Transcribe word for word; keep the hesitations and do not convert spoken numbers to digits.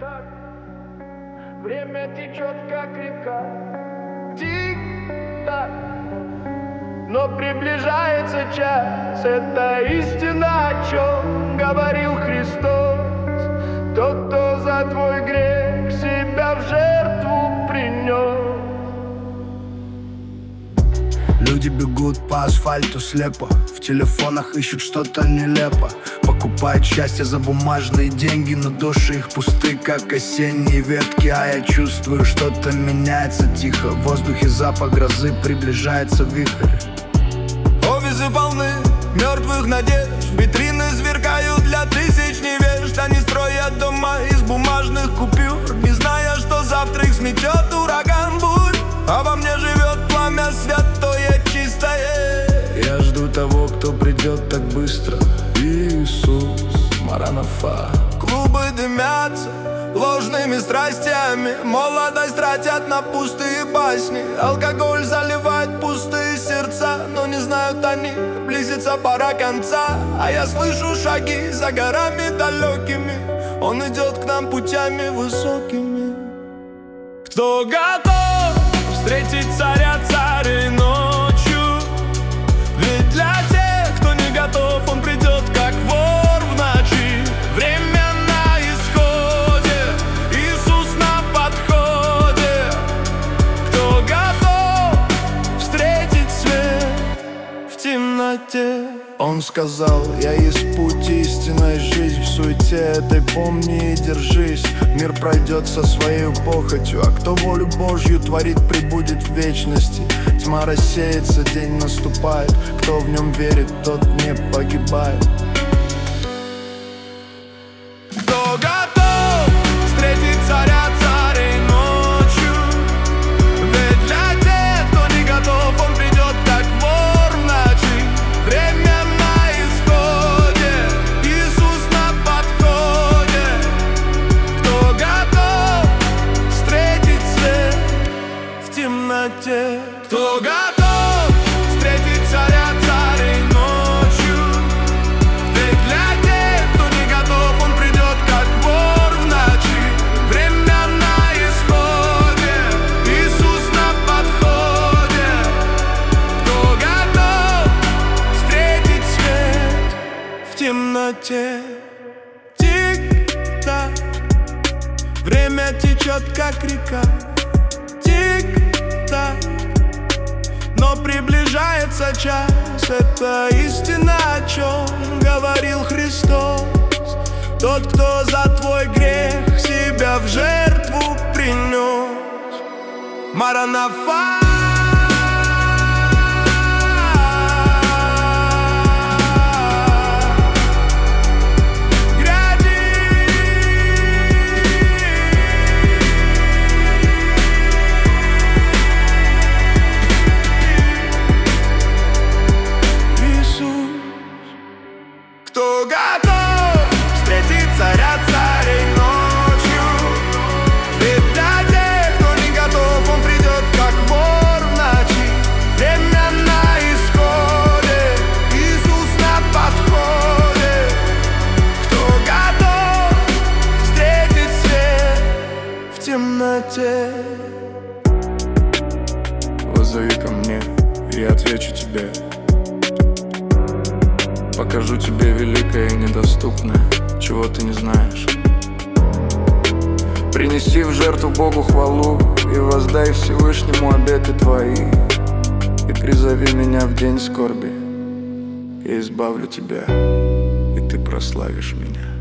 Тик-так, время течет, как река. Тик-так, но приближается час. Это истина, о чем говорил Христос. Тот, кто за твой грех себя в жертву принес. Люди бегут по асфальту слепо, в телефонах ищут что-то нелепо. Покупают счастье за бумажные деньги, но души их пусты, как осенние ветки. А я чувствую, что-то меняется тихо. В воздухе запах грозы, приближается вихрь. Офисы полны мертвых надежд, витрины сверкают для тысяч невежд. Они строят дома из бумажных купюр, не зная, что завтра их сметет ураган бурь. А во мне живет пламя святое, чистое. Я жду того, кто придет так быстро. Иисус, Маранафа. Клубы дымятся ложными страстями, молодость тратят на пустые басни. Алкоголь заливает пустые сердца, но не знают они, близится пора конца. А я слышу шаги за горами далекими, он идет к нам путями высокими. Кто готов встретить царя царей ночью? Ведь для тех, кто не готов, он придет как вор в ночи. Время на исходе, Иисус на подходе. Кто готов встретить свет в темноте? Он сказал: я есть путь, истинная жизнь. В суете этой помни и держись. Мир пройдет со своей похотью, а кто волю Божью творит, пребудет в вечности. Тьма рассеется, день наступает. Кто в нем верит, тот не погибает. Кто готов встретить царя царей ночью? Ведь для тех, кто не готов, он придет как вор в ночи. Время на исходе, Иисус на подходе. Кто готов встретить свет в темноте? Кто готов встретить царя царей ночью? Ведь для тех, кто не готов, он придет как вор в ночи. Время на исходе, Иисус на подходе. Кто готов встретить свет в темноте? Тик-так, время течет, как река. Тик-так, но приближается час. Это истина, о чем говорил Христос. Тот, кто за твой грех себя в жертву принес. Маранафа. Кто готов встретить царя царей ночью? Ведь для тех, кто не готов, он придет как вор в ночи. Время на исходе, Иисус на подходе. Кто готов встретить свет в темноте? Вызови ко мне, и я отвечу тебе. Покажу тебе великое и недоступное, чего ты не знаешь. Принеси в жертву Богу хвалу и воздай Всевышнему обеты твои. И призови меня в день скорби, я избавлю тебя, и ты прославишь меня.